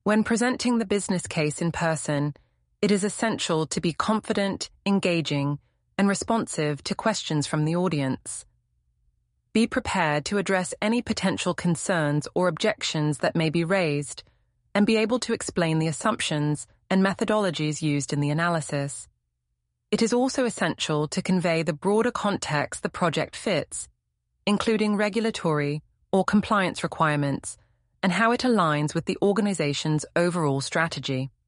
When presenting the business case in person, it is essential to be confident, engaging, and responsive to questions from the audience. Be prepared to address any potential concerns or objections that may be raised, and be able to explain the assumptions and methodologies used in the analysis. It is also essential to convey the broader context the project fits, including regulatory or compliance requirements, and how it aligns with the organization's overall strategy.